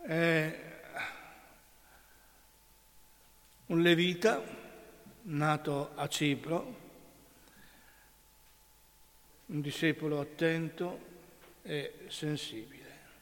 è un levita nato a Cipro, un discepolo attento e sensibile.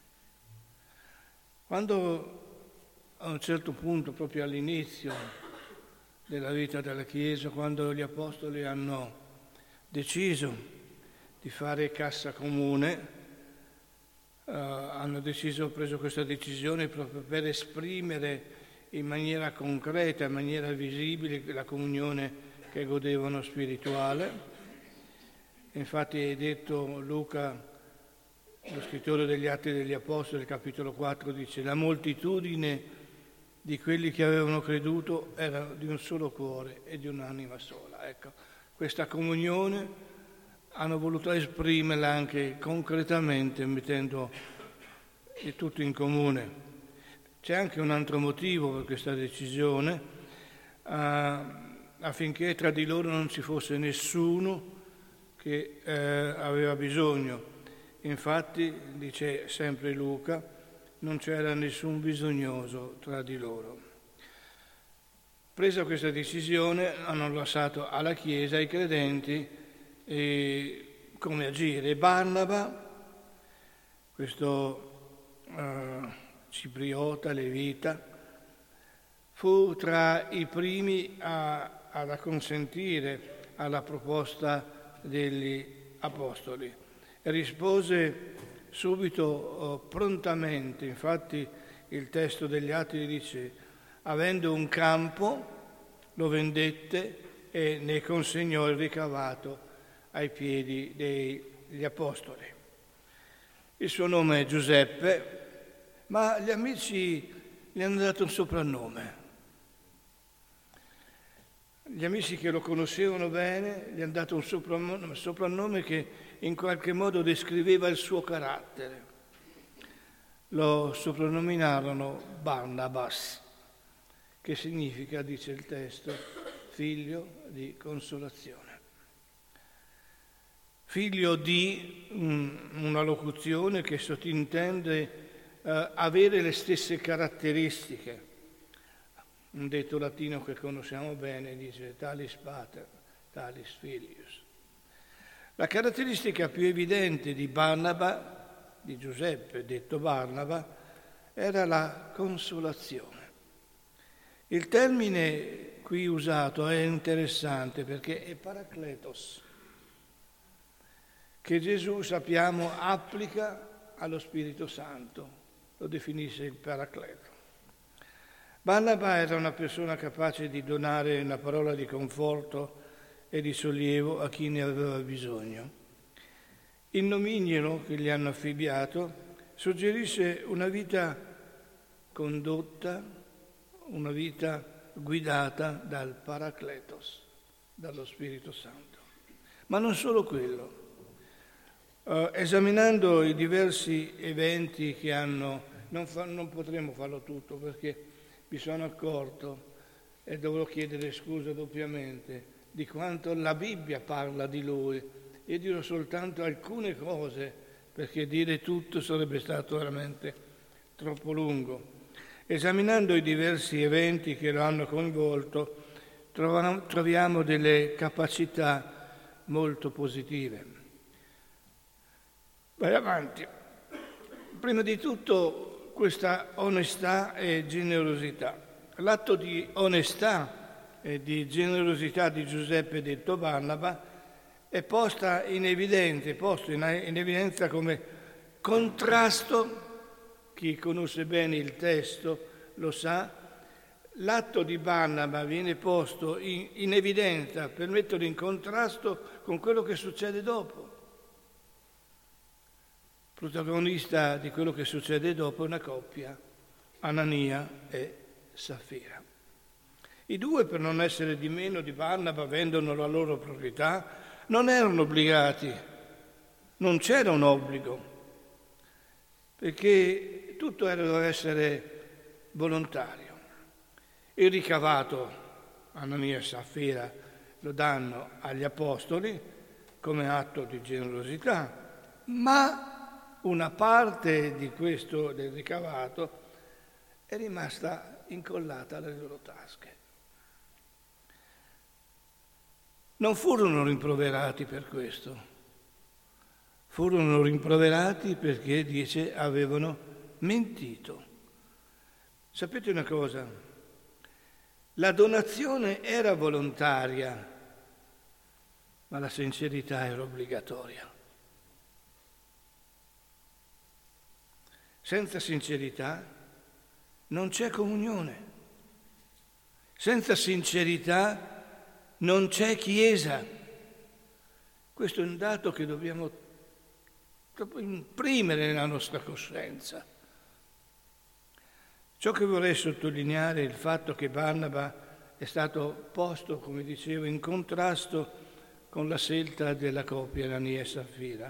Quando a un certo punto, proprio all'inizio della vita della Chiesa, quando gli Apostoli hanno deciso di fare cassa comune, hanno preso questa decisione proprio per esprimere in maniera concreta, in maniera visibile la comunione che godevano spirituale. Infatti è detto Luca, lo scrittore degli Atti degli Apostoli, capitolo 4, dice: la moltitudine di quelli che avevano creduto era di un solo cuore e di un'anima sola. Ecco, questa comunione hanno voluto esprimerla anche concretamente, mettendo il tutto in comune. C'è anche un altro motivo per questa decisione, affinché tra di loro non ci fosse nessuno che aveva bisogno. Infatti, dice sempre Luca, non c'era nessun bisognoso tra di loro. Presa questa decisione, hanno lasciato alla Chiesa, ai credenti, come agire. Barnaba, questo cipriota, levita, fu tra i primi ad acconsentire alla proposta degli Apostoli e rispose subito, prontamente. Infatti il testo degli Atti dice: avendo un campo lo vendette e ne consegnò il ricavato ai piedi degli Apostoli. Il suo nome è Giuseppe, ma gli amici gli hanno dato un soprannome. Gli amici che lo conoscevano bene gli hanno dato un soprannome che in qualche modo descriveva il suo carattere. Lo soprannominarono Barnabas, che significa, dice il testo, figlio di consolazione. Figlio di una locuzione che sottintende avere le stesse caratteristiche. Un detto latino che conosciamo bene dice talis pater, talis filius. La caratteristica più evidente di Barnaba, di Giuseppe detto Barnaba, era la consolazione. Il termine qui usato è interessante perché è parakletos, che Gesù, sappiamo, applica allo Spirito Santo, lo definisce il paracleto. Barnaba era una persona capace di donare una parola di conforto e di sollievo a chi ne aveva bisogno. Il nomignolo che gli hanno affibbiato suggerisce una vita condotta, una vita guidata dal Paracletos, dallo Spirito Santo. Ma non solo quello. Esaminando i diversi eventi che non potremo farlo tutto perché mi sono accorto, e dovrò chiedere scusa doppiamente, di quanto la Bibbia parla di lui. Io dirò soltanto alcune cose, perché dire tutto sarebbe stato veramente troppo lungo. Esaminando i diversi eventi che lo hanno coinvolto, troviamo delle capacità molto positive. Vai avanti. Prima di tutto questa onestà e generosità. L'atto di onestà e di generosità di Giuseppe detto Barnaba è posto in evidenza come contrasto. Chi conosce bene il testo lo sa. L'atto di Barnaba viene posto in evidenza per metterlo in contrasto con quello che succede dopo. Protagonista di quello che succede dopo è una coppia, Anania e Saffira. I due, per non essere di meno di Barnaba, vendono la loro proprietà, non erano obbligati, non c'era un obbligo, perché tutto doveva essere volontario. Il ricavato, Anania e Saffira, lo danno agli apostoli come atto di generosità, ma una parte di del ricavato è rimasta incollata alle loro tasche. Non furono rimproverati per questo, furono rimproverati perché, dice, avevano mentito. Sapete una cosa? La donazione era volontaria, ma la sincerità era obbligatoria. Senza sincerità non c'è comunione. Senza sincerità non c'è Chiesa. Questo è un dato che dobbiamo proprio imprimere nella nostra coscienza. Ciò che vorrei sottolineare è il fatto che Barnaba è stato posto, come dicevo, in contrasto con la scelta della coppia Anania e Saffira.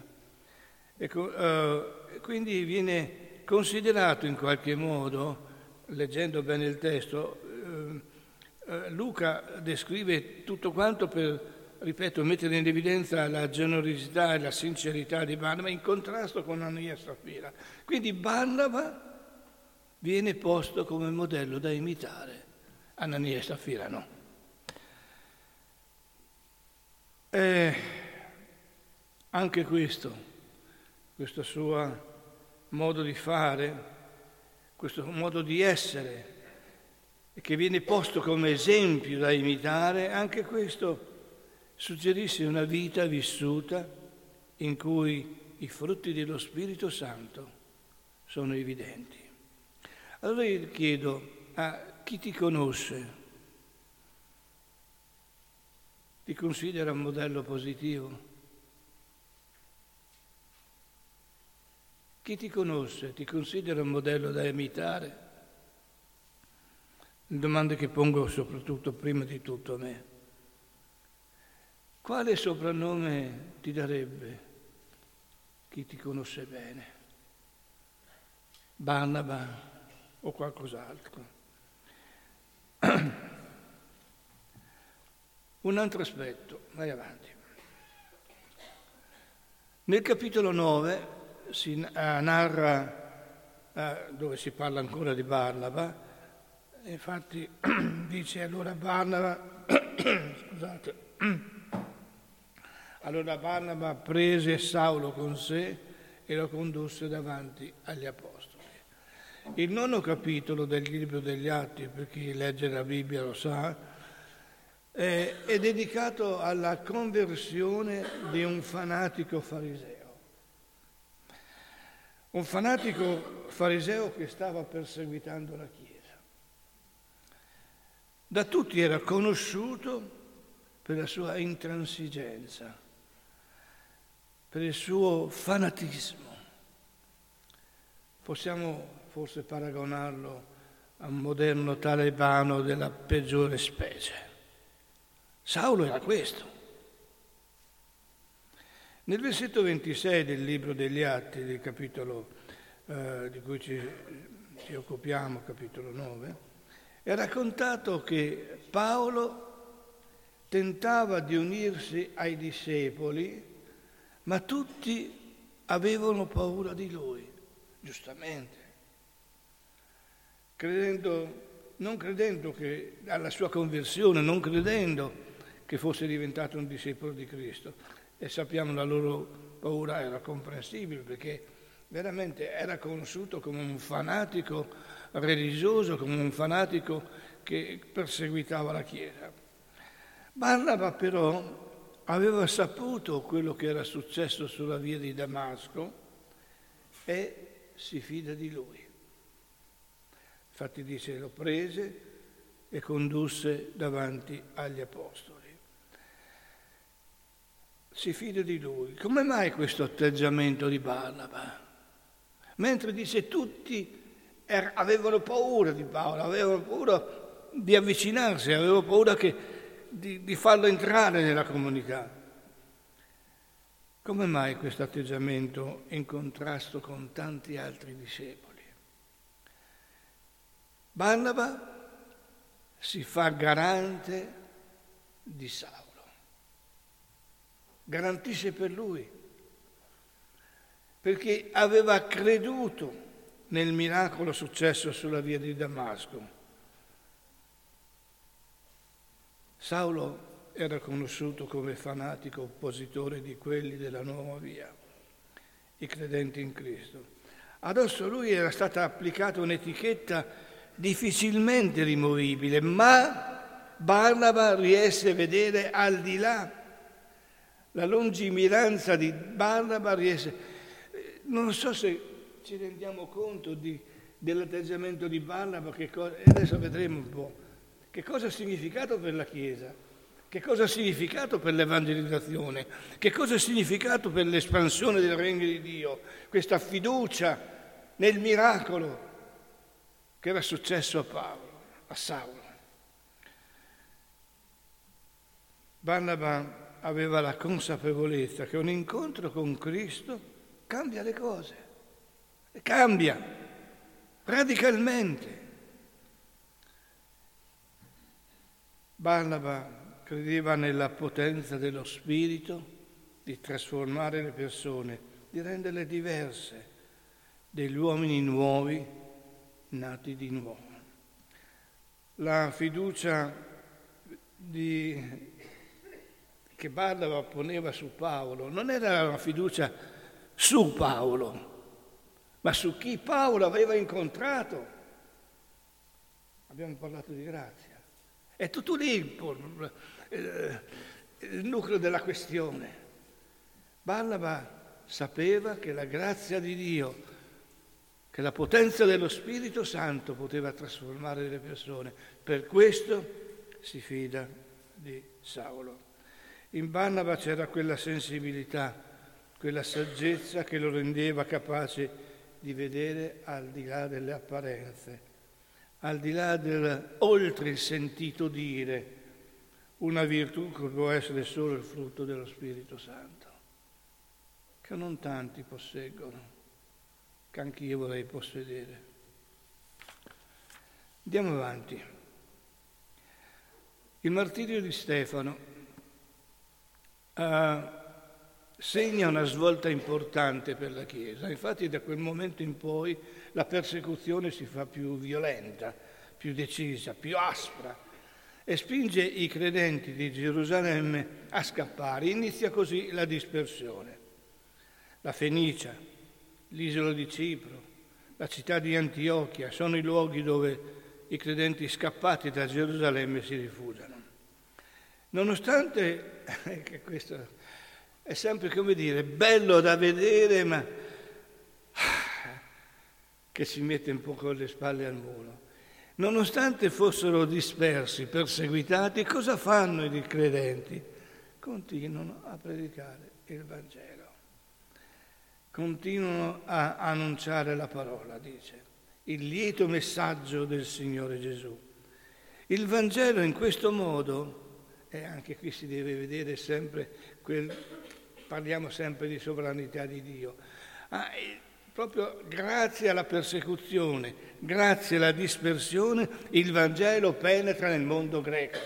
Quindi viene considerato in qualche modo, leggendo bene il testo, Luca descrive tutto quanto per, ripeto, mettere in evidenza la generosità e la sincerità di Barnaba in contrasto con Anania e Saffira. Quindi Barnaba viene posto come modello da imitare, Anania e Saffira no. Anche questo suo modo di fare, questo modo di essere, che viene posto come esempio da imitare, anche questo suggerisce una vita vissuta in cui i frutti dello Spirito Santo sono evidenti. Allora io chiedo a chi ti conosce, ti considera un modello positivo? Chi ti conosce ti considera un modello da imitare? Le domande che pongo soprattutto, prima di tutto, a me. Quale soprannome ti darebbe chi ti conosce bene? Barnaba o qualcos'altro? Un altro aspetto, vai avanti. Nel capitolo 9 si narra, dove si parla ancora di Barnaba, infatti dice allora Barnaba, scusate, allora Barnaba prese Saulo con sé e lo condusse davanti agli apostoli. Il 9° capitolo del libro degli Atti, per chi legge la Bibbia lo sa, è dedicato alla conversione di un fanatico fariseo. Un fanatico fariseo che stava perseguitando la Chiesa. Da tutti era conosciuto per la sua intransigenza, per il suo fanatismo. Possiamo forse paragonarlo a un moderno talebano della peggiore specie. Saulo era questo. Nel versetto 26 del libro degli Atti, del capitolo di cui ci occupiamo, capitolo 9, è raccontato che Paolo tentava di unirsi ai discepoli, ma tutti avevano paura di lui, giustamente, non credendo che alla sua conversione, non credendo che fosse diventato un discepolo di Cristo. E sappiamo la loro paura era comprensibile, perché veramente era conosciuto come un fanatico religioso, come un fanatico che perseguitava la Chiesa. Barnaba però aveva saputo quello che era successo sulla via di Damasco e si fida di lui. Infatti dice, lo prese e condusse davanti agli apostoli. Si fida di lui. Come mai questo atteggiamento di Barnaba? Mentre dice tutti avevano paura di Paolo, avevano paura di avvicinarsi, avevano paura di farlo entrare nella comunità. Come mai questo atteggiamento in contrasto con tanti altri discepoli? Barnaba si fa garante di Saulo. Garantisce per lui, perché aveva creduto nel miracolo successo sulla via di Damasco. Saulo era conosciuto come fanatico oppositore di quelli della nuova via, i credenti in Cristo. Addosso a lui era stata applicata un'etichetta difficilmente rimovibile, ma Barnaba riesce a vedere al di là. La lungimiranza di Barnaba riesce... Non so se ci rendiamo conto dell'atteggiamento di Barnaba, e adesso vedremo un po'. Che cosa ha significato per la Chiesa? Che cosa ha significato per l'evangelizzazione? Che cosa ha significato per l'espansione del regno di Dio? Questa fiducia nel miracolo che era successo a Saulo. Barnaba aveva la consapevolezza che un incontro con Cristo cambia le cose, cambia radicalmente. Barnaba credeva nella potenza dello Spirito di trasformare le persone, di renderle diverse, degli uomini nuovi, nati di nuovo. La fiducia che Barnaba poneva su Paolo non era una fiducia su Paolo, ma su chi Paolo aveva incontrato. Abbiamo parlato di grazia. È tutto lì il nucleo della questione. Barnaba sapeva che la grazia di Dio, che la potenza dello Spirito Santo poteva trasformare le persone. Per questo si fida di Saulo. In Barnaba c'era quella sensibilità, quella saggezza che lo rendeva capace di vedere al di là delle apparenze, al di là oltre il sentito dire, una virtù che può essere solo il frutto dello Spirito Santo, che non tanti posseggono, che anch'io vorrei possedere. Andiamo avanti. Il martirio di Stefano segna una svolta importante per la Chiesa. Infatti da quel momento in poi la persecuzione si fa più violenta, più decisa, più aspra e spinge i credenti di Gerusalemme a scappare. Inizia così la dispersione. La Fenicia, l'isola di Cipro, la città di Antiochia sono i luoghi dove i credenti scappati da Gerusalemme si rifugiano. Nonostante, che questo è sempre, come dire, bello da vedere, ma che si mette un po' con le spalle al muro. Nonostante fossero dispersi, perseguitati, cosa fanno i credenti? Continuano a predicare il Vangelo. Continuano a annunciare la parola, dice, il lieto messaggio del Signore Gesù. Il Vangelo in questo modo, e anche qui si deve vedere sempre parliamo sempre di sovranità di Dio, proprio grazie alla persecuzione, grazie alla dispersione, il Vangelo penetra nel mondo greco.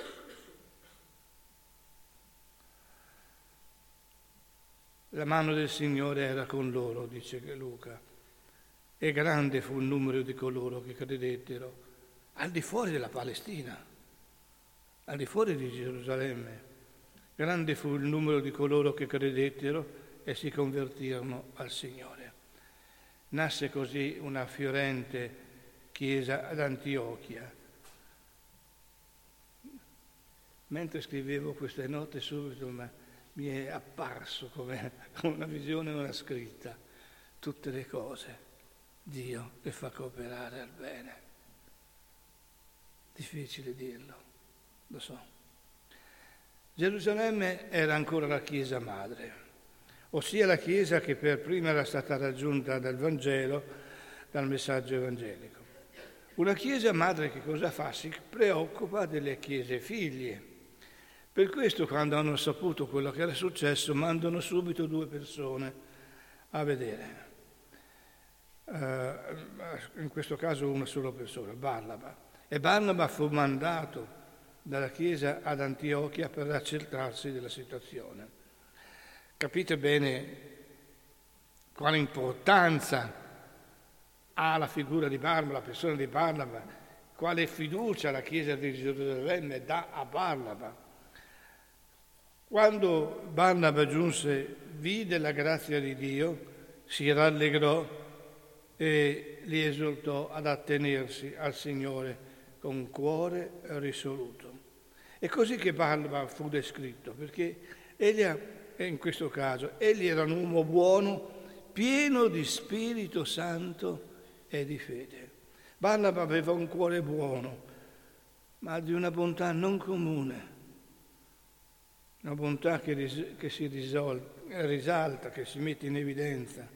La mano del Signore era con loro, dice Luca, e grande fu il numero di coloro che credettero al di fuori della Palestina, al di fuori di Gerusalemme. Grande fu il numero di coloro che credettero e si convertirono al Signore. Nasce così una fiorente chiesa ad Antiochia. Mentre scrivevo queste note subito mi è apparso come una visione, una scritta, tutte le cose Dio le fa cooperare al bene. Difficile dirlo, lo so. Gerusalemme era ancora la Chiesa madre, ossia la Chiesa che per prima era stata raggiunta dal Vangelo, dal messaggio evangelico. Una Chiesa madre che cosa fa? Si preoccupa delle Chiese figlie. Per questo, quando hanno saputo quello che era successo, mandano subito 2 persone a vedere. In questo caso una sola persona, Barnaba. E Barnaba fu mandato dalla Chiesa ad Antiochia per accertarsi della situazione. Capite bene quale importanza alla figura di Barnaba, la persona di Barnaba, quale fiducia la Chiesa di Gerusalemme dà a Barnaba. Quando Barnaba giunse, vide la grazia di Dio, si rallegrò e li esortò ad attenersi al Signore con cuore risoluto. È così che Barnaba fu descritto, perché in questo caso, egli era un uomo buono, pieno di Spirito Santo e di fede. Barnaba aveva un cuore buono, ma di una bontà non comune, una bontà che si risalta, che si mette in evidenza.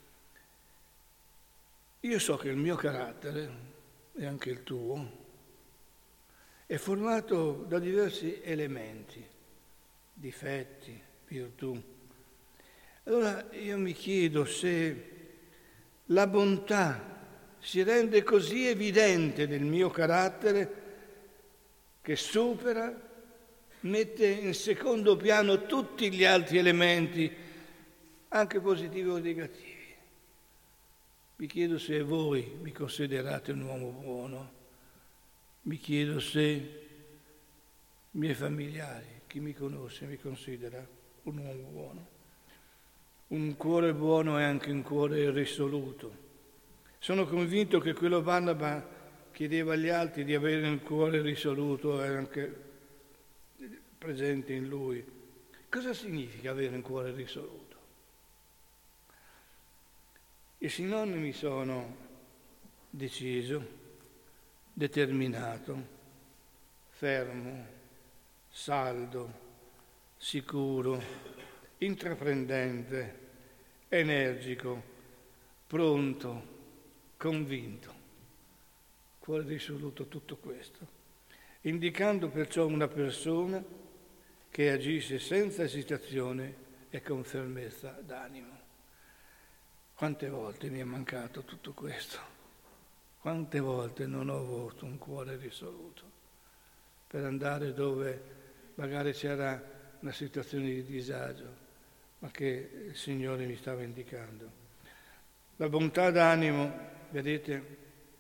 Io so che il mio carattere, e anche il tuo, è formato da diversi elementi, difetti, virtù. Allora io mi chiedo se la bontà si rende così evidente nel mio carattere che supera, mette in secondo piano tutti gli altri elementi, anche positivi o negativi. Mi chiedo se voi mi considerate un uomo buono, mi chiedo se i miei familiari, chi mi conosce, mi considera un uomo buono. Un cuore buono è anche un cuore risoluto. Sono convinto che quello Barnaba chiedeva agli altri di avere un cuore risoluto era anche presente in lui. Cosa significa avere un cuore risoluto? I sinonimi sono deciso, determinato, fermo, saldo, sicuro, intraprendente, energico, pronto, convinto. Cuore risoluto, tutto questo, indicando perciò una persona che agisce senza esitazione e con fermezza d'animo. Quante volte mi è mancato tutto questo? Quante volte non ho avuto un cuore risoluto per andare dove magari c'era una situazione di disagio, ma che il Signore mi stava indicando. La bontà d'animo, vedete,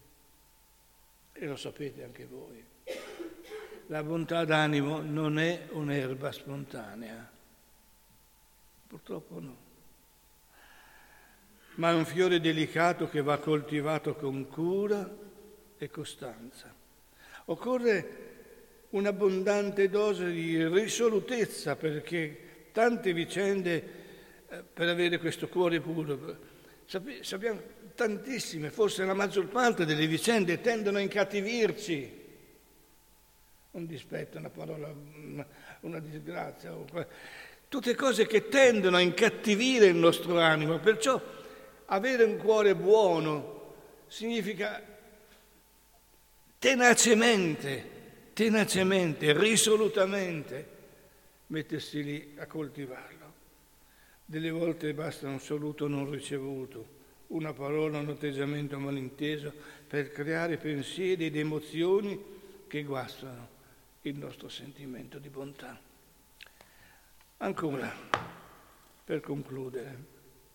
e lo sapete anche voi, la bontà d'animo non è un'erba spontanea, purtroppo no, ma è un fiore delicato che va coltivato con cura e costanza. Occorre un'abbondante dose di risolutezza perché tante vicende per avere questo cuore puro, sappiamo tantissime, forse la maggior parte delle vicende tendono a incattivirci. Un dispetto, una parola, una disgrazia, tutte cose che tendono a incattivire il nostro animo, perciò avere un cuore buono significa tenacemente, risolutamente mettersi lì a coltivarlo. Delle volte basta un saluto non ricevuto, una parola, un atteggiamento malinteso per creare pensieri ed emozioni che guastano il nostro sentimento di bontà. Ancora, per concludere,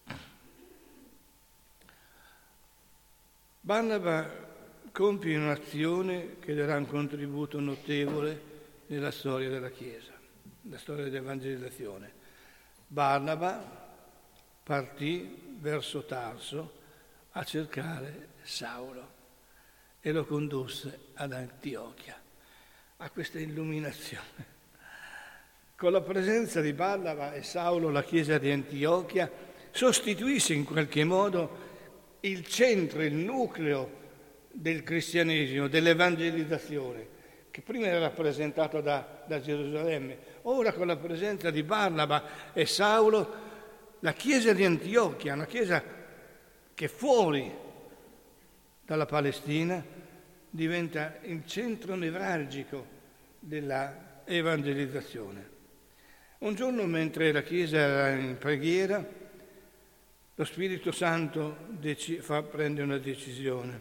Barnaba compie un'azione che darà un contributo notevole nella storia della Chiesa, nella storia dell'evangelizzazione. Barnaba partì verso Tarso a cercare Saulo e lo condusse ad Antiochia, a questa illuminazione. Con la presenza di Barnaba e Saulo la Chiesa di Antiochia sostituisce in qualche modo il centro, il nucleo del cristianesimo, dell'evangelizzazione, che prima era rappresentato da Gerusalemme. Ora con la presenza di Barnaba e Saulo, la Chiesa di Antiochia, una Chiesa che fuori dalla Palestina diventa il centro nevralgico della evangelizzazione. Un giorno, mentre la Chiesa era in preghiera, lo Spirito Santo prende una decisione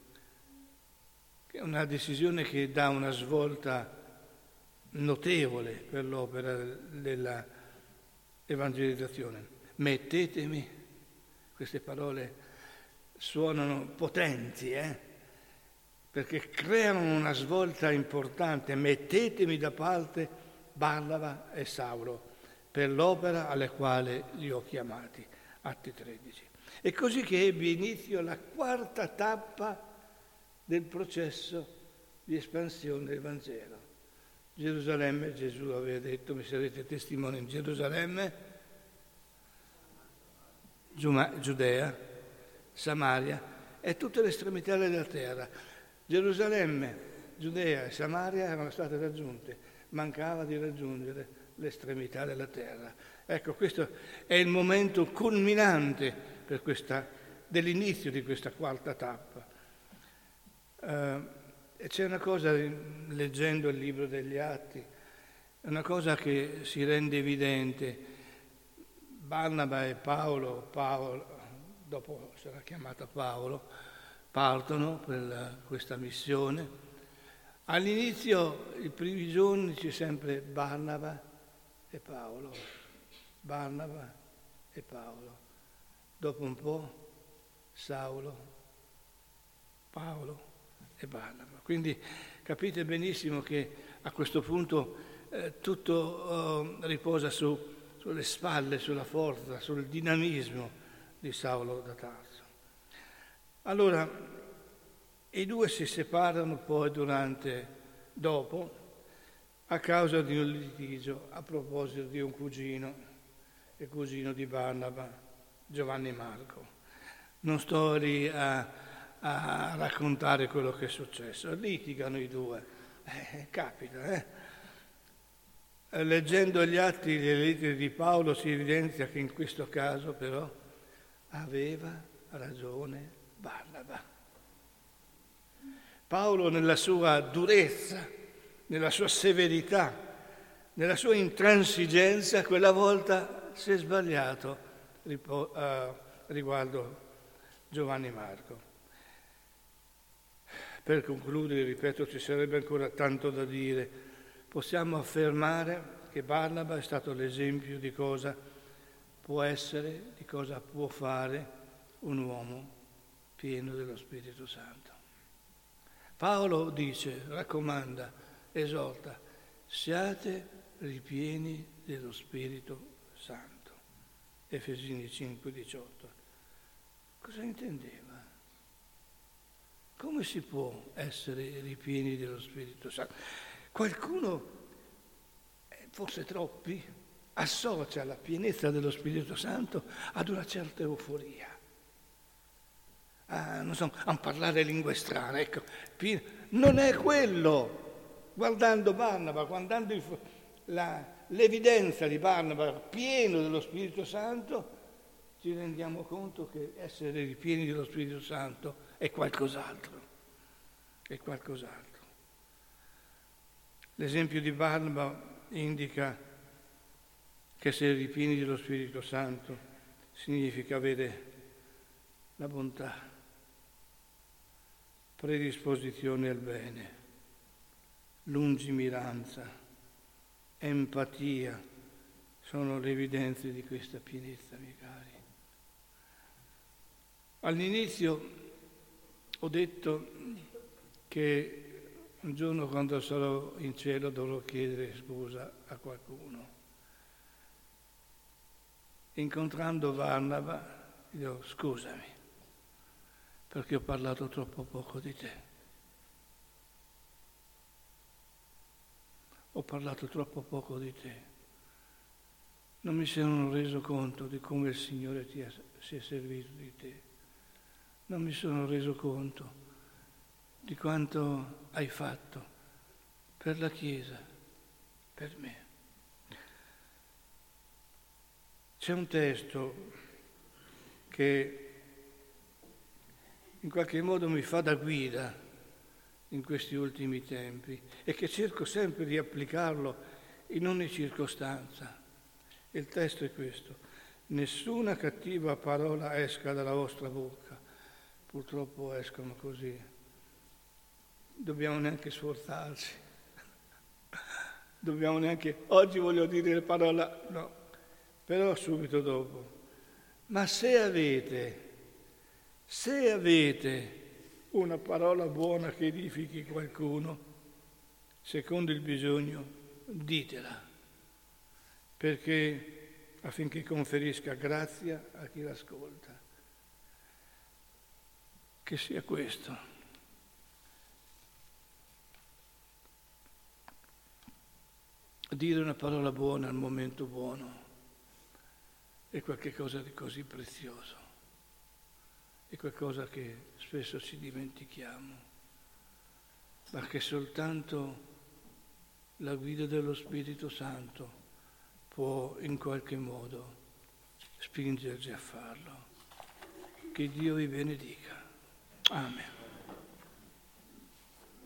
che dà una svolta notevole per l'opera della evangelizzazione. Mettetemi, queste parole suonano potenti, perché creano una svolta importante. Mettetemi da parte Barnaba e Saulo per l'opera alla quale li ho chiamati. Atti 13. E così che ebbe inizio la quarta tappa del processo di espansione del Vangelo. Gerusalemme, Gesù aveva detto, mi sarete testimoni in Gerusalemme, Giudea, Samaria e tutte le estremità della terra. Gerusalemme, Giudea e Samaria erano state raggiunte, mancava di raggiungere l'estremità della terra. Ecco, questo è il momento culminante dell'inizio di questa quarta tappa. E c'è una cosa, leggendo il libro degli Atti, una cosa che si rende evidente. Barnaba e Paolo, dopo sarà chiamato Paolo, partono per questa missione. All'inizio, i primi giorni, c'è sempre Barnaba e Paolo. Barnaba e Paolo. Dopo un po' Saulo, Paolo e Barnaba. Quindi capite benissimo che a questo punto tutto riposa sulle spalle, sulla forza, sul dinamismo di Saulo da Tarso. Allora, i due si separano poi dopo, a causa di un litigio a proposito di un cugino, il cugino di Barnaba, Giovanni Marco. Non sto lì a raccontare quello che è successo. Litigano i due, capita. Leggendo gli atti delle lettere di Paolo si evidenzia che in questo caso però aveva ragione Barnaba. Paolo nella sua durezza, nella sua severità, nella sua intransigenza, quella volta si è sbagliato riguardo Giovanni Marco. Per concludere, ripeto, ci sarebbe ancora tanto da dire. Possiamo affermare che Barnaba è stato l'esempio di cosa può essere, di cosa può fare un uomo pieno dello Spirito Santo. Paolo dice, raccomanda, esorta, siate ripieni dello Spirito Santo. Efesini 5,18. Cosa intendeva? Come si può essere ripieni dello Spirito Santo? Qualcuno, forse troppi, associa la pienezza dello Spirito Santo ad una certa euforia. Non so, a parlare lingue strane, ecco. Non è quello. Guardando Barnaba, guardando l'evidenza di Barnaba pieno dello Spirito Santo, ci rendiamo conto che essere ripieni dello Spirito Santo è qualcos'altro. È qualcos'altro. L'esempio di Barnaba indica che essere ripieni dello Spirito Santo significa avere la bontà, predisposizione al bene, lungimiranza, empatia, sono le evidenze di questa pienezza, miei cari. All'inizio ho detto che un giorno quando sarò in cielo dovrò chiedere scusa a qualcuno. Incontrando Barnaba, gli dico scusami, perché ho parlato troppo poco di te. Ho parlato troppo poco di te. Non mi sono reso conto di come il Signore si è servito di te. Non mi sono reso conto di quanto hai fatto per la Chiesa, per me. C'è un testo che in qualche modo mi fa da guida in questi ultimi tempi e che cerco sempre di applicarlo in ogni circostanza. Il testo è questo: nessuna cattiva parola esca dalla vostra bocca. Purtroppo escono così. Dobbiamo neanche sforzarci. Dobbiamo neanche, oggi voglio dire la parola, no, però subito dopo. Ma se avete Se avete una parola buona che edifichi qualcuno, secondo il bisogno, ditela, perché affinché conferisca grazia a chi l'ascolta. Che sia questo. Dire una parola buona al momento buono è qualcosa di così prezioso, è qualcosa che spesso ci dimentichiamo, ma che soltanto la guida dello Spirito Santo può in qualche modo spingerci a farlo. Che Dio vi benedica. Amen.